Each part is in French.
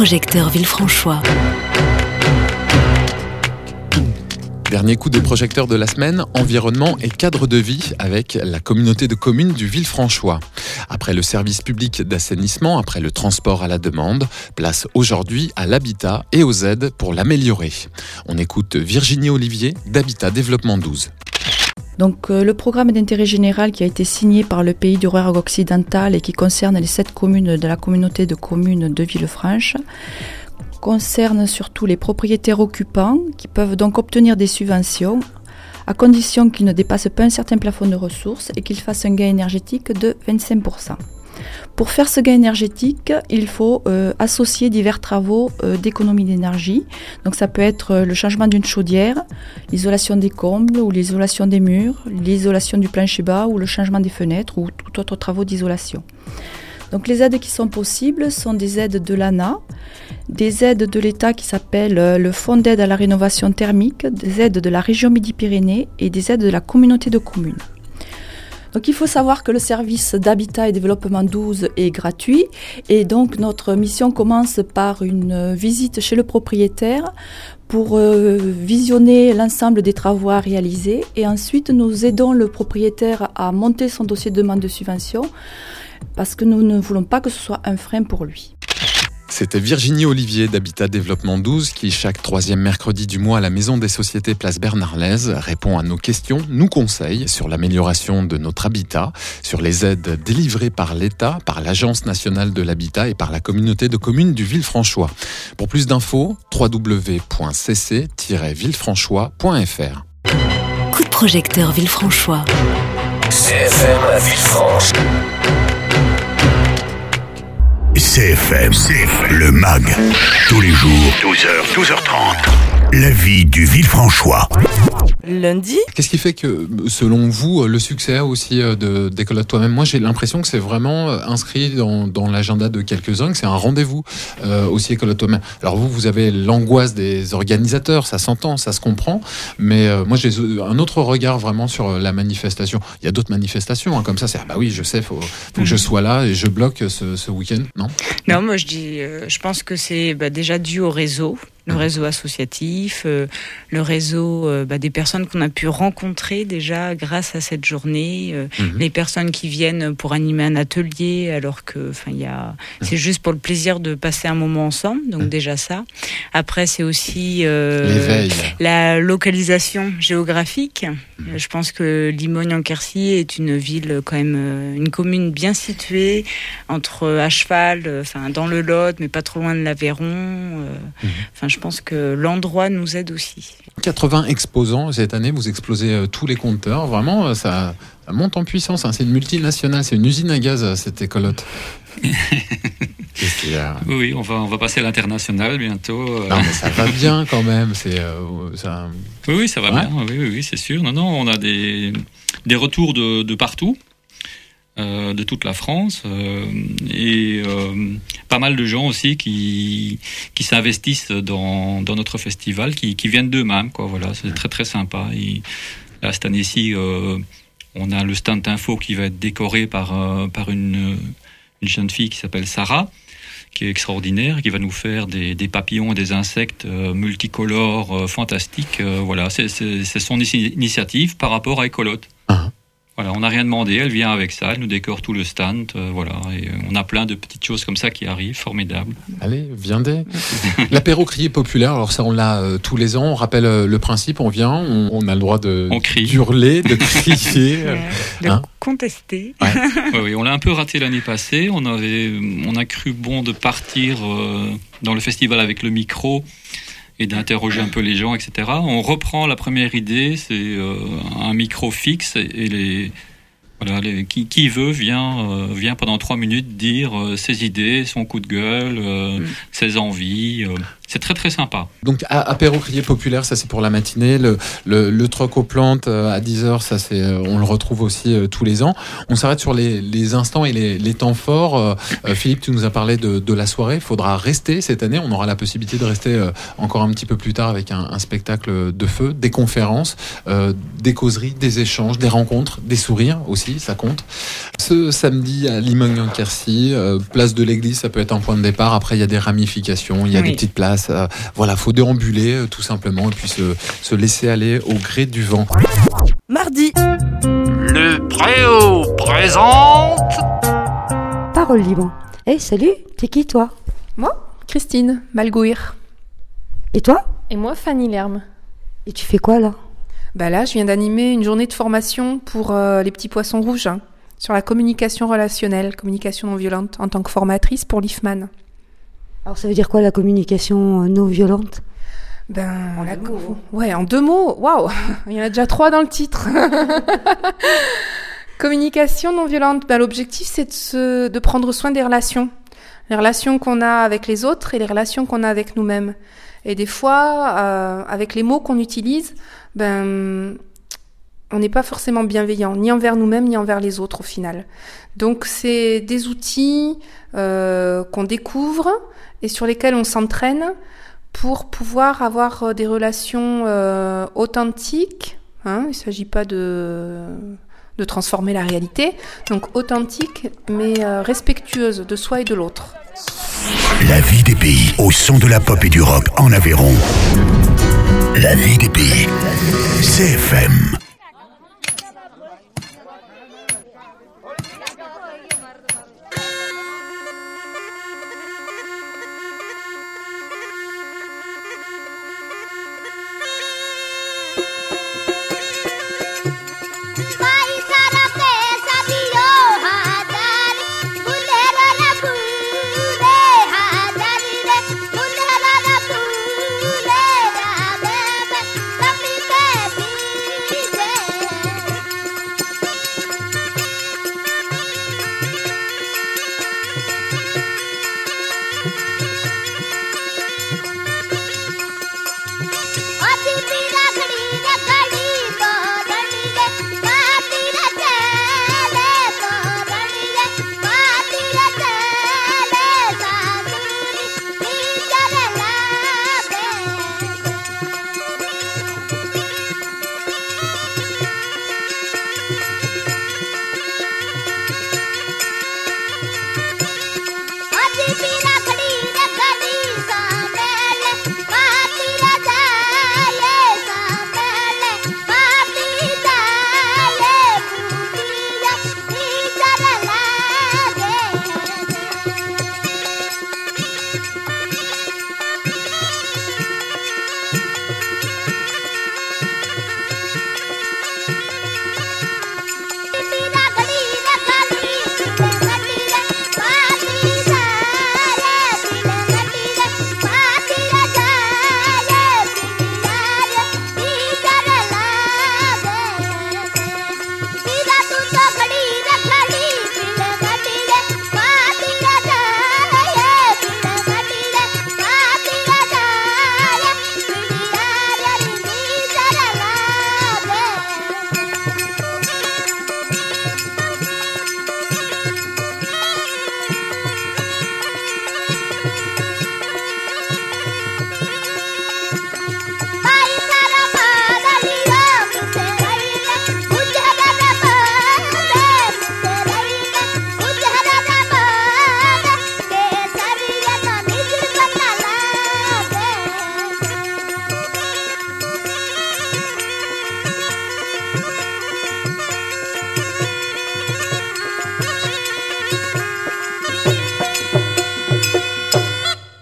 projecteur Villefranchois. Dernier coup de projecteur de la semaine, environnement et cadre de vie avec la communauté de communes du Villefranchois. Après le service public d'assainissement, après le transport à la demande, place aujourd'hui à l'habitat et aux aides pour l'améliorer. On écoute Virginie Olivier d'Habitat Développement 12. Donc le programme d'intérêt général qui a été signé par le Pays du Rouergue occidental et qui concerne les 7 communes de la communauté de communes de Villefranche concerne surtout les propriétaires occupants qui peuvent donc obtenir des subventions à condition qu'ils ne dépassent pas un certain plafond de ressources et qu'ils fassent un gain énergétique de 25%. Pour faire ce gain énergétique, il faut associer divers travaux d'économie d'énergie. Donc ça peut être le changement d'une chaudière, l'isolation des combles ou l'isolation des murs, l'isolation du plancher bas ou le changement des fenêtres ou tout autre travaux d'isolation. Donc les aides qui sont possibles sont des aides de l'ANA, des aides de l'État qui s'appellent le Fonds d'aide à la rénovation thermique, des aides de la région Midi-Pyrénées et des aides de la communauté de communes. Donc il faut savoir que le service d'habitat et développement 12 est gratuit et donc notre mission commence par une visite chez le propriétaire pour visionner l'ensemble des travaux à réaliser et ensuite nous aidons le propriétaire à monter son dossier de demande de subvention parce que nous ne voulons pas que ce soit un frein pour lui. C'était Virginie Olivier d'Habitat Développement 12 qui, chaque 3e mercredi du mois à la Maison des Sociétés Place Bernard-Lez, répond à nos questions, nous conseille sur l'amélioration de notre habitat, sur les aides délivrées par l'État, par l'Agence nationale de l'habitat et par la communauté de communes du Villefranchois. Pour plus d'infos, www.cc-villefranchois.fr. Coup de projecteur Villefranchois. CFM à Villefranche. CFM, le MAG. Tous les jours, 12h, 12h30. La vie du Villefranchois. Lundi. Qu'est-ce qui fait que, selon vous, le succès aussi d'Écolote Toi-même, moi j'ai l'impression que c'est vraiment inscrit dans l'agenda de quelques-uns, que c'est un rendez-vous aussi Écolote Toi-même. Alors vous avez l'angoisse des organisateurs, ça s'entend, ça se comprend, mais moi j'ai un autre regard vraiment sur la manifestation. Il y a d'autres manifestations, comme ça, c'est oui, je sais, faut que je sois là et je bloque ce week-end, non ? Non, moi je pense que c'est déjà dû au réseau. Le réseau associatif, le réseau des personnes qu'on a pu rencontrer déjà grâce à cette journée, les personnes qui viennent pour animer un atelier alors que c'est juste pour le plaisir de passer un moment ensemble, donc déjà ça. Après c'est aussi la localisation géographique. Je pense que Limogne-en-Quercy est une ville quand même, une commune bien située entre à cheval, dans le Lot, mais pas trop loin de l'Aveyron. Je pense que l'endroit nous aide aussi. 80 exposants cette année, vous explosez tous les compteurs. Vraiment, ça monte en puissance. C'est une multinationale, c'est une usine à gaz, cette Écolote. Oui, on va passer à l'international bientôt. Non, mais ça va bien quand même. Oui, ça va bien. Oui, c'est sûr. Non, on a des retours de partout. De toute la France et pas mal de gens aussi qui s'investissent dans notre festival, qui viennent d'eux-mêmes, quoi. Voilà, c'est très très sympa. Et là, cette année-ci, on a le stand info qui va être décoré par une jeune fille qui s'appelle Sarah, qui est extraordinaire, qui va nous faire des papillons et des insectes multicolores, fantastiques. Voilà, c'est son initiative par rapport à Écolote. Voilà, on n'a rien demandé, elle vient avec ça, elle nous décore tout le stand, et on a plein de petites choses comme ça qui arrivent, formidables. Allez, viendez. L'apéro crié populaire, alors ça on l'a tous les ans, on rappelle le principe, on vient, on a le droit d'hurler, de crier. De contester. Ouais. Oui, on l'a un peu raté l'année passée, on a cru bon de partir dans le festival avec le micro, et d'interroger un peu les gens, etc. On reprend la première idée, c'est un micro fixe et qui veut vient pendant 3 minutes dire ses idées, son coup de gueule, ses envies. c'est très très sympa. Donc apéro crié populaire, ça c'est pour la matinée. Le troc aux plantes à 10h, ça c'est, on le retrouve aussi tous les ans. On s'arrête sur les instants et les temps forts. Philippe, tu nous as parlé de la soirée. Il faudra rester cette année. On aura la possibilité de rester encore un petit peu plus tard avec un spectacle de feu, des conférences, des causeries, des échanges, des rencontres, des sourires aussi, ça compte. Ce samedi à Limogne-en-Quercy, place de l'église, ça peut être un point de départ. Après, il y a des ramifications, il y a des petites places. Voilà, faut déambuler tout simplement et puis se laisser aller au gré du vent. Mardi, le Préau présente Parole libre. Hey, salut, t'es qui toi? Moi, Christine Malgouir. Et toi? Et moi, Fanny Lerme. Et tu fais quoi là? Là, je viens d'animer une journée de formation pour les petits poissons rouges sur la communication relationnelle, communication non violente, en tant que formatrice pour l'IFMAN. Alors ça veut dire quoi la communication non violente? En 2 mots, waouh, il y en a déjà 3 dans le titre. Communication non violente, l'objectif c'est de prendre soin des relations. Les relations qu'on a avec les autres et les relations qu'on a avec nous-mêmes. Et des fois, avec les mots qu'on utilise, on n'est pas forcément bienveillant, ni envers nous-mêmes, ni envers les autres au final. Donc c'est des outils qu'on découvre et sur lesquels on s'entraîne pour pouvoir avoir des relations authentiques. Il ne s'agit pas de transformer la réalité, donc authentiques mais respectueuses de soi et de l'autre. La vie des pays, au son de la pop et du rock en Aveyron. La vie des pays, CFM.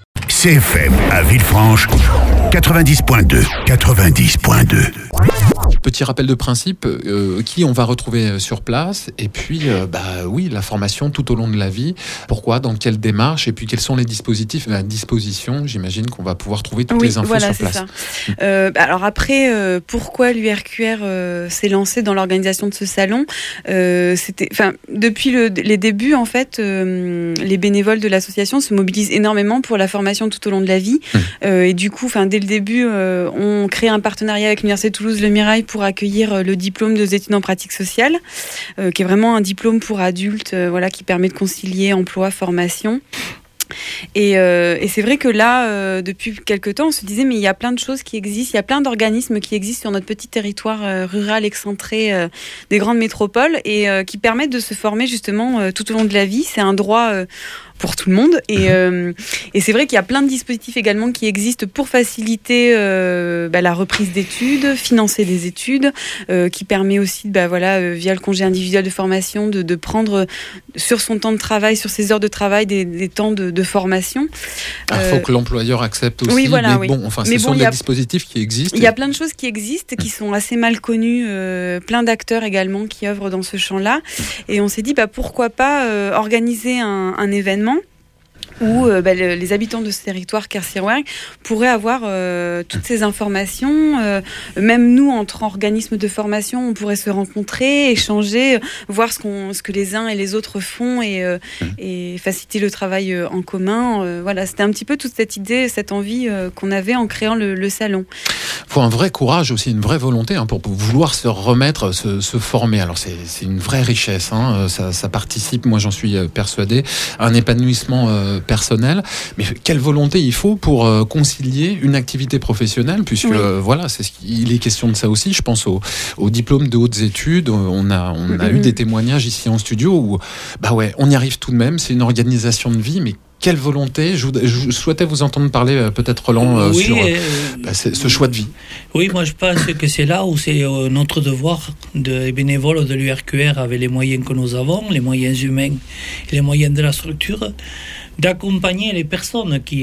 CFM à Villefranche, 90.2. Petit rappel de principe, qui on va retrouver sur place, et puis la formation tout au long de la vie. Pourquoi, dans quelle démarche, et puis quels sont les dispositifs à disposition. J'imagine qu'on va pouvoir trouver toutes les infos sur place. Ça. Alors après, pourquoi l'URQR s'est lancé dans l'organisation de ce salon, depuis les débuts, en fait, les bénévoles de l'association se mobilisent énormément pour la formation tout au long de la vie. Et du coup, dès le début, on crée un partenariat avec l'Université de Toulouse Le Mirail pour accueillir le diplôme des études en pratique sociale, qui est vraiment un diplôme pour adultes, qui permet de concilier emploi, formation. Et c'est vrai que là, depuis quelque temps, on se disait mais il y a plein de choses qui existent, il y a plein d'organismes qui existent sur notre petit territoire rural excentré des grandes métropoles et qui permettent de se former justement tout au long de la vie. C'est un droit pour tout le monde et c'est vrai qu'il y a plein de dispositifs également qui existent pour faciliter la reprise d'études, financer des études, qui permet aussi via le congé individuel de formation de prendre sur son temps de travail, sur ses heures de travail des temps de formation. Il faut que l'employeur accepte aussi, ce sont des dispositifs qui existent. Il y a plein de choses qui existent, qui sont assez mal connues, plein d'acteurs également qui œuvrent dans ce champ-là et on s'est dit pourquoi pas organiser un événement où les habitants de ce territoire carcérois pourraient avoir toutes ces informations. Même nous, entre organismes de formation, on pourrait se rencontrer, échanger, voir ce que les uns et les autres font et faciliter le travail en commun. C'était un petit peu toute cette idée, cette envie qu'on avait en créant le salon. Il faut un vrai courage aussi, une vraie volonté pour vouloir se remettre, se former. Alors c'est une vraie richesse, ça participe, moi j'en suis persuadé, à un épanouissement personnel, mais quelle volonté il faut pour concilier une activité professionnelle, puisque il est question de ça aussi. Je pense au diplôme de hautes études. On a eu des témoignages ici en studio où on y arrive tout de même. C'est une organisation de vie, mais quelle volonté. Je souhaitais vous entendre parler, peut-être Roland, sur ce choix de vie. Oui, moi je pense que c'est là où c'est notre devoir de bénévoles de l'URQR, avec les moyens que nous avons, les moyens humains et les moyens de la structure, d'accompagner les personnes qui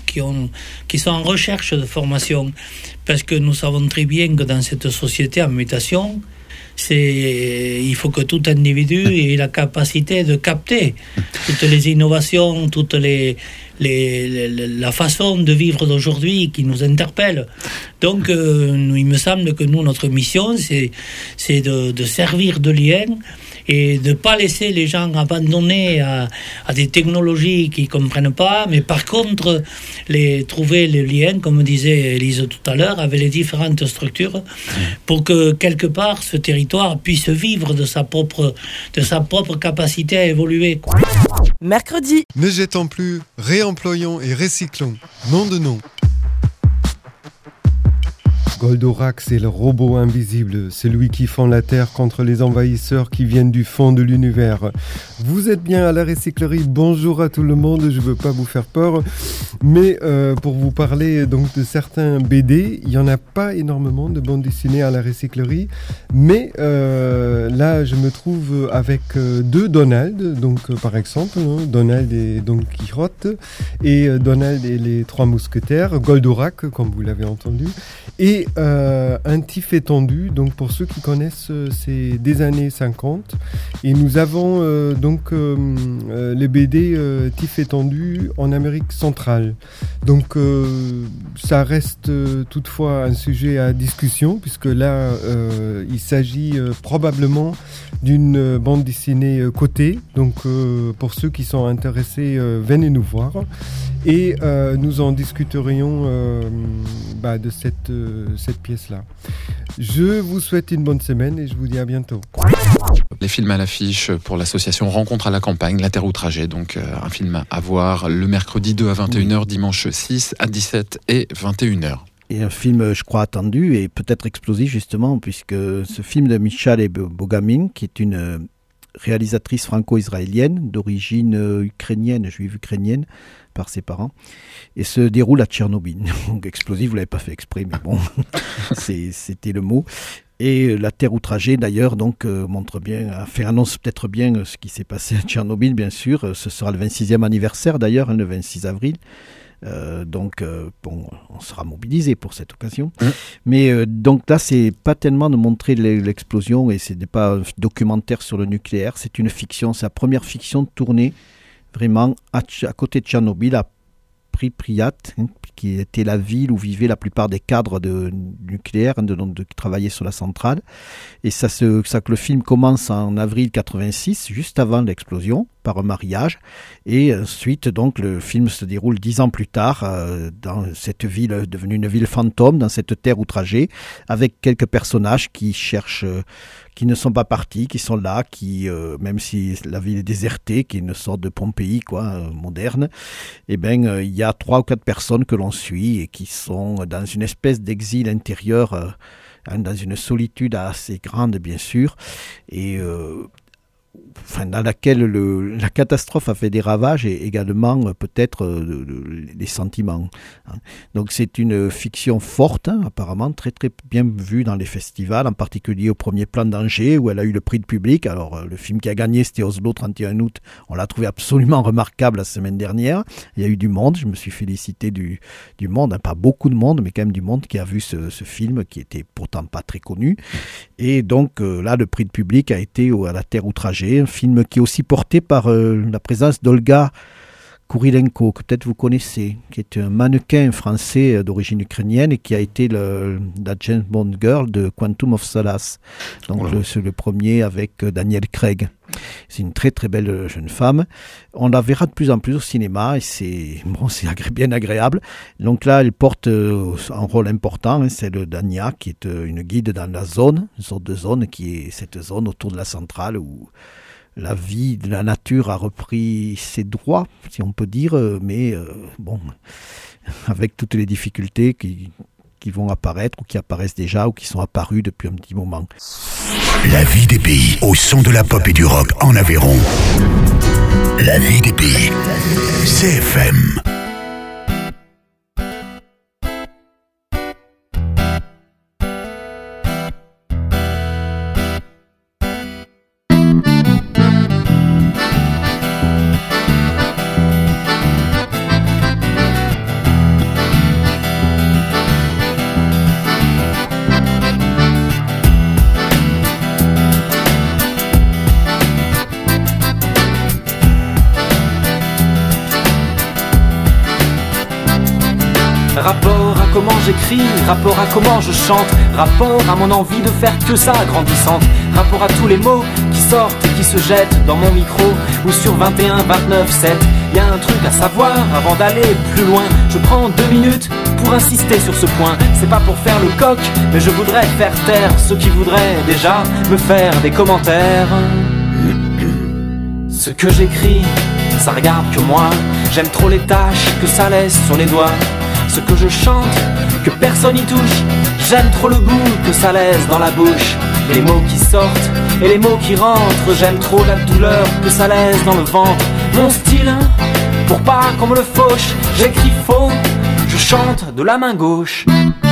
sont en recherche de formation. Parce que nous savons très bien que dans cette société en mutation, il faut que tout individu ait la capacité de capter toutes les innovations, toute la façon de vivre d'aujourd'hui qui nous interpelle. Donc, il me semble que notre mission, c'est de servir de lien et de ne pas laisser les gens abandonnés à des technologies qu'ils ne comprennent pas, mais par contre, trouver le lien, comme disait Elise tout à l'heure, avec les différentes structures, pour que, quelque part, ce territoire puisse vivre de sa propre capacité à évoluer. Mercredi. Ne jetons plus, réemployons et recyclons. Nom de nom. Goldorak, c'est le robot invisible, celui qui fend la terre contre les envahisseurs qui viennent du fond de l'univers. Vous êtes bien à la recyclerie, bonjour à tout le monde, je ne veux pas vous faire peur, mais pour vous parler donc de certains BD, il n'y en a pas énormément de bandes dessinées à la recyclerie, mais là je me trouve avec deux Donald, donc par exemple, Donald et Don Quichotte, et Donald et les Trois Mousquetaires, Goldorak, comme vous l'avez entendu, et un tif étendu, donc pour ceux qui connaissent, c'est des années 50, et nous avons les BD tif étendu en Amérique centrale. Donc ça reste toutefois un sujet à discussion, puisque là il s'agit probablement d'une bande dessinée cotée, donc pour ceux qui sont intéressés, venez nous voir et nous en discuterions de cette pièce-là. Je vous souhaite une bonne semaine et je vous dis à bientôt. Les films à l'affiche pour l'association Rencontre à la campagne, La Terre outragée, donc un film à voir le mercredi 2 à 21h, dimanche 6 à 17 et 21h. Et un film, je crois, attendu et peut-être explosif justement, puisque ce film de Michal Bogamin, qui est une réalisatrice franco-israélienne d'origine ukrainienne, juive ukrainienne, par ses parents, et se déroule à Tchernobyl. Donc explosif, vous ne l'avez pas fait exprès, mais bon, c'était le mot. Et La Terre outragée, d'ailleurs, donc annonce peut-être bien ce qui s'est passé à Tchernobyl, bien sûr. Ce sera le 26e anniversaire, d'ailleurs, le 26 avril. Donc, on sera mobilisé pour cette occasion. Mais donc là, c'est pas tellement de montrer l'explosion, et ce n'est pas un documentaire sur le nucléaire, c'est une fiction, c'est la première fiction tournée vraiment à côté de Tchernobyl, à Pripyat, qui était la ville où vivaient la plupart des cadres nucléaires qui travaillaient sur la centrale. Et le film commence en avril 86, juste avant l'explosion, par un mariage. Et ensuite, donc, le film se déroule 10 ans plus tard dans cette ville devenue une ville fantôme, dans cette terre outragée, avec quelques personnages qui cherchent, qui ne sont pas partis, qui sont là, même si la ville est désertée, qui est une sorte de Pompéi moderne, et il y a 3 ou 4 personnes que l'on suit et qui sont dans une espèce d'exil intérieur, dans une solitude assez grande, bien sûr, et dans laquelle la catastrophe a fait des ravages, et également peut-être les sentiments. Donc c'est une fiction forte, apparemment très très bien vue dans les festivals, en particulier au Premier Plan d'Angers, où elle a eu le prix de public. Alors le film qui a gagné, c'était Oslo 31 août. On l'a trouvé absolument remarquable la semaine dernière. Il y a eu du monde, je me suis félicité du monde, pas beaucoup de monde, mais quand même du monde qui a vu ce film, qui était pourtant pas très connu. Et donc là, le prix de public a été à la Terre outragée, un film qui est aussi porté par la présence d'Olga Kurilenko, que peut-être vous connaissez, qui est un mannequin français d'origine ukrainienne et qui a été la James Bond girl de Quantum of Solace. Donc c'est le premier avec Daniel Craig. C'est une très très belle jeune femme. On la verra de plus en plus au cinéma et c'est bien agréable. Donc là, elle porte un rôle important, c'est le Dania, qui est une guide dans la zone, une sorte de zone qui est cette zone autour de la centrale où la vie de la nature a repris ses droits, si on peut dire, mais avec toutes les difficultés qui vont apparaître ou qui apparaissent déjà ou qui sont apparues depuis un petit moment. La vie des pays au son de la pop et du rock en Aveyron. La vie des pays. CFM. Rapport à comment j'écris, rapport à comment je chante, rapport à mon envie de faire que ça grandissante, rapport à tous les mots qui sortent et qui se jettent dans mon micro ou sur 21, 29, 7. Y a un truc à savoir avant d'aller plus loin. Je prends 2 minutes pour insister sur ce point. C'est pas pour faire le coq, mais je voudrais faire taire ceux qui voudraient déjà me faire des commentaires. Ce que j'écris, ça regarde que moi. J'aime trop les taches que ça laisse sur les doigts. Ce que je chante, que personne y touche. J'aime trop le goût que ça laisse dans la bouche. Et les mots qui sortent et les mots qui rentrent. J'aime trop la douleur que ça laisse dans le ventre. Mon style, pour pas qu'on me le fauche, j'écris faux, je chante de la main gauche.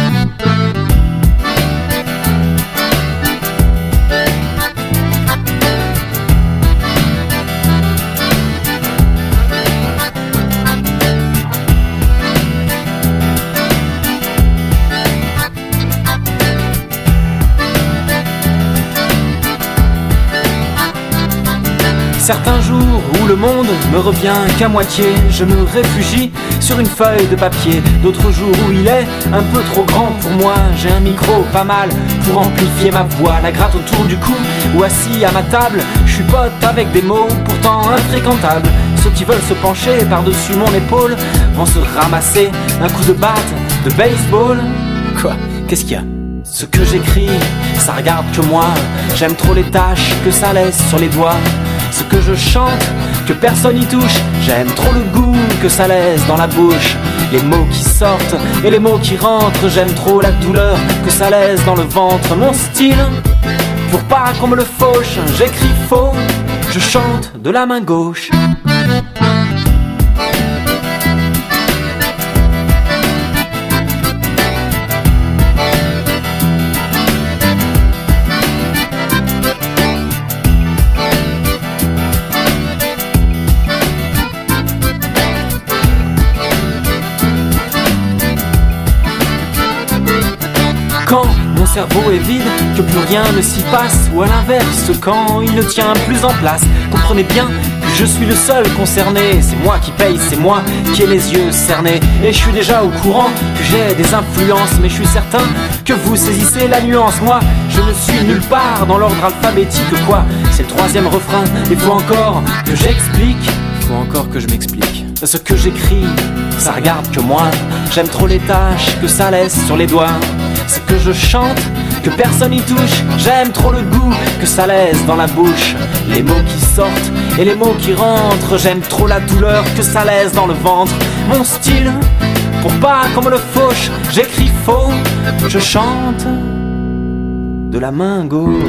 Certains jours où le monde me revient qu'à moitié, je me réfugie sur une feuille de papier. D'autres jours où il est un peu trop grand pour moi, j'ai un micro pas mal pour amplifier ma voix. La gratte autour du cou ou assis à ma table, je suis pote avec des mots pourtant infréquentables. Ceux qui veulent se pencher par-dessus mon épaule vont se ramasser un coup de batte de baseball. Quoi ? Qu'est-ce qu'il y a ? Ce que j'écris, ça regarde que moi. J'aime trop les taches que ça laisse sur les doigts. Ce que je chante, que personne y touche. J'aime trop le goût que ça laisse dans la bouche. Les mots qui sortent et les mots qui rentrent. J'aime trop la douleur que ça laisse dans le ventre. Mon style, pour pas qu'on me le fauche, j'écris faux, je chante de la main gauche. cerveau est vide, que plus rien ne s'y passe, ou à l'inverse, quand il ne tient plus en place. Comprenez bien que je suis le seul concerné, c'est moi qui paye, c'est moi qui ai les yeux cernés. Et je suis déjà au courant que j'ai des influences, mais je suis certain que vous saisissez la nuance. Moi, je ne suis nulle part dans l'ordre alphabétique, quoi. C'est le 3e refrain, il faut encore que j'explique, faut encore que je m'explique. Ce que j'écris, ça regarde que moi. J'aime trop les tâches que ça laisse sur les doigts. Ce que je chante, que personne y touche. J'aime trop le goût que ça laisse dans la bouche. Les mots qui sortent et les mots qui rentrent. J'aime trop la douleur que ça laisse dans le ventre. Mon style, pour pas qu'on me le fauche, j'écris faux, je chante de la main gauche.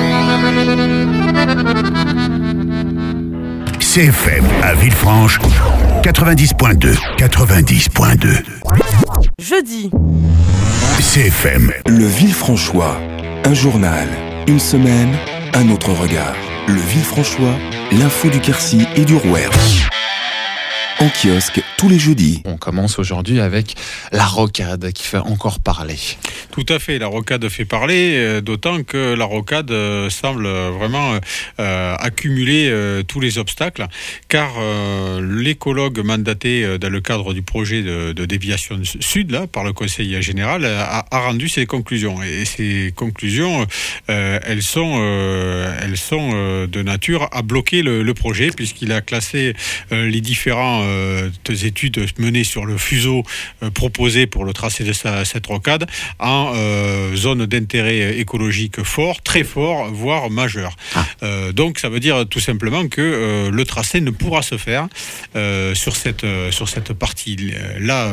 CFM à Villefranche, 90.2. 90.2. Jeudi. CFM. Le Villefranchois. Un journal, une semaine, un autre regard. Le Villefranchois, l'info du Quercy et du Rouergue. En kiosque tous les jeudis. On commence aujourd'hui avec la rocade qui fait encore parler. Tout à fait, la rocade fait parler, d'autant que la rocade semble vraiment accumuler tous les obstacles, car l'écologue mandaté dans le cadre du projet de déviation sud, là, par le Conseil général, a rendu ses conclusions. Et ces conclusions, elles sont de nature à bloquer le projet, puisqu'il a classé les différentes études menées sur le fuseau proposé pour le tracé de cette rocade en zone d'intérêt écologique fort, très fort, voire majeur. Donc ça veut dire tout simplement que le tracé ne pourra se faire sur cette partie-là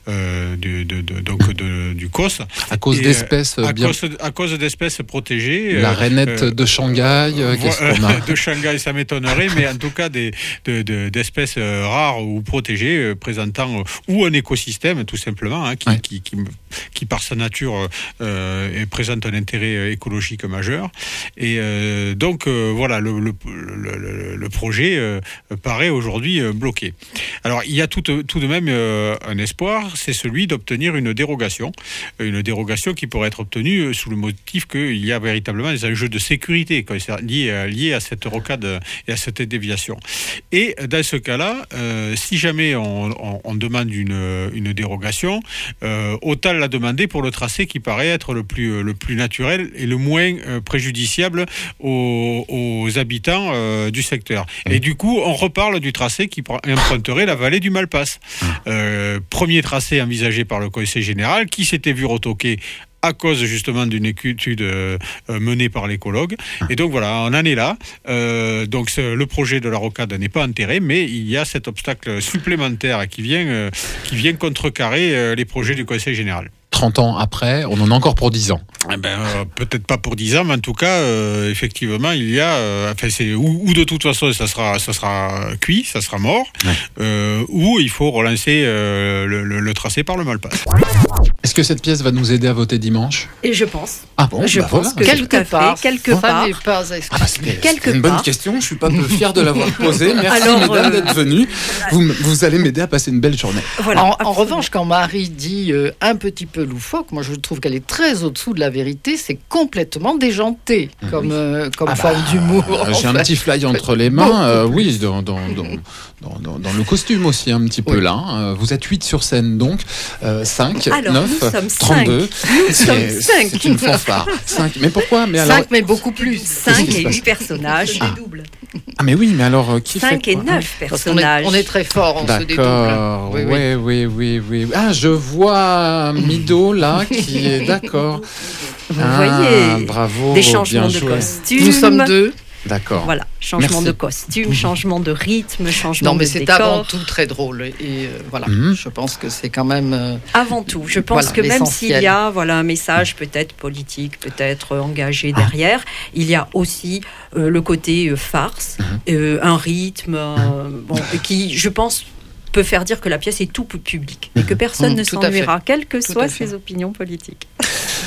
du COS. À cause d'espèces à cause d'espèces protégées. La rainette de Shanghai, qu'est-ce qu'on a ? De Shanghai, ça m'étonnerait, mais en tout cas d'espèces rares ou protégées présentant ou un écosystème tout simplement qui par sa nature présente un intérêt écologique majeur. Et donc voilà, le projet paraît aujourd'hui bloqué. Alors il y a tout de même un espoir, c'est celui d'obtenir une dérogation qui pourrait être obtenue sous le motif qu'il y a véritablement des enjeux de sécurité liés à cette rocade et à cette déviation. Et dans ce cas-là, si jamais on demande une dérogation, autant la demander pour le tracé qui paraît être le plus naturel et le moins préjudiciable aux habitants du secteur. Et du coup, on reparle du tracé qui emprunterait la vallée du Malpasse. Premier tracé envisagé par le Conseil général qui s'était vu retoqué à cause justement d'une étude menée par l'écologue. Et donc voilà, on en est là. Donc le projet de la rocade n'est pas enterré, mais il y a cet obstacle supplémentaire qui vient contrecarrer les projets du Conseil général. 30 ans après, on en a encore pour 10 ans. Peut-être pas pour 10 ans, mais en tout cas, effectivement, il y a... ou de toute façon, ça sera cuit, ça sera mort, ou il faut relancer le tracé par le Malpasse. Est-ce que cette pièce va nous aider à voter dimanche ? Et je pense. Ah bon, je pense que quelque part. C'est une bonne question, je ne suis pas peu fier de l'avoir posée. Merci mesdames d'être venues. Vous allez m'aider à passer une belle journée. Voilà, en revanche, quand Marie dit un petit peu loufoque, moi je trouve qu'elle est très au-dessous de la vérité, c'est complètement déjanté comme forme d'humour. J'ai un petit fly entre les mains, oui, dans le costume aussi un petit peu là. Vous êtes 8 sur scène donc, 5, alors, 9, 32. Nous sommes 5. C'est une fanfare. 5, mais pourquoi ? 5, mais beaucoup plus. 5 et 8 personnages. Ah mais oui, mais alors qui 5 et 9 personnages. On est très fort, on se dédouble. D'accord, oui. Ah, je vois Mido là qui est d'accord. Vous voyez, bravo, des changements de costumes. Nous sommes 2. D'accord. Voilà, changement de costume, changement de rythme, changement de décor. Non, mais c'est avant tout très drôle. Et voilà, je pense que c'est quand même... Avant tout, je pense que même s'il y a un message peut-être politique, peut-être engagé derrière, il y a aussi le côté farce, un rythme qui, je pense, peut faire dire que la pièce est tout public et que personne ne s'ennuiera, quelles que soient ses opinions politiques.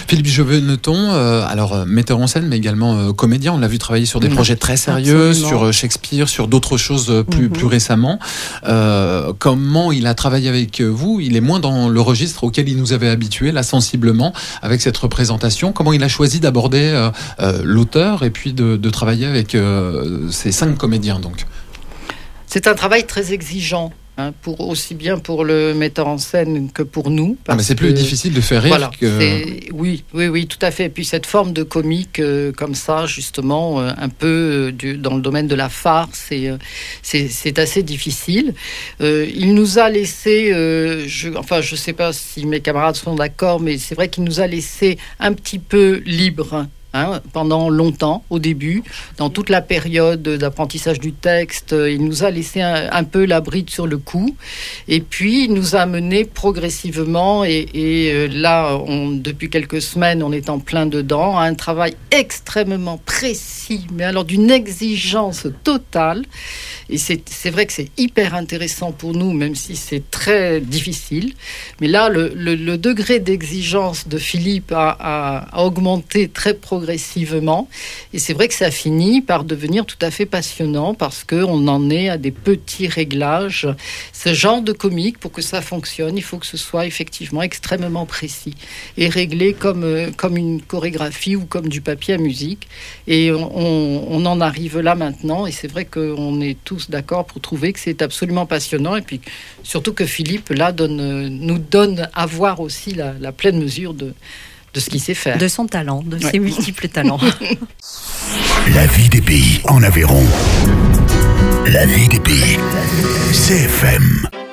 Philippe Jeveneton, alors metteur en scène, mais également comédien. On l'a vu travailler sur des projets très sérieux, sur Shakespeare, sur d'autres choses plus récemment. Comment il a travaillé avec vous? Il est moins dans le registre auquel il nous avait habitués, là, sensiblement, avec cette représentation. Comment il a choisi d'aborder l'auteur et puis de travailler avec ces 5 comédiens, donc? C'est un travail très exigeant. Aussi bien pour le metteur en scène que pour nous. Mais c'est plus difficile de faire rire que... Oui, tout à fait. Et puis cette forme de comique comme ça, justement, un peu dans le domaine de la farce, c'est assez difficile. Il nous a laissé, je sais pas si mes camarades sont d'accord, mais c'est vrai qu'il nous a laissé un petit peu libre. Pendant longtemps, au début, dans toute la période d'apprentissage du texte, il nous a laissé un peu la bride sur le cou, et puis il nous a mené progressivement, et là, depuis quelques semaines, on est en plein dedans, un travail extrêmement précis, mais alors d'une exigence totale, et c'est vrai que c'est hyper intéressant pour nous, même si c'est très difficile, mais là, le degré d'exigence de Philippe a augmenté très progressivement, et c'est vrai que ça finit par devenir tout à fait passionnant parce qu'on en est à des petits réglages. Ce genre de comique, pour que ça fonctionne, il faut que ce soit effectivement extrêmement précis et réglé comme une chorégraphie ou comme du papier à musique, et on en arrive là maintenant, et c'est vrai qu'on est tous d'accord pour trouver que c'est absolument passionnant, et puis surtout que Philippe là nous donne à voir aussi la pleine mesure de ce qu'il sait faire. De son talent, de ses multiples talents. La vie des pays en Aveyron. La vie des pays. CFM.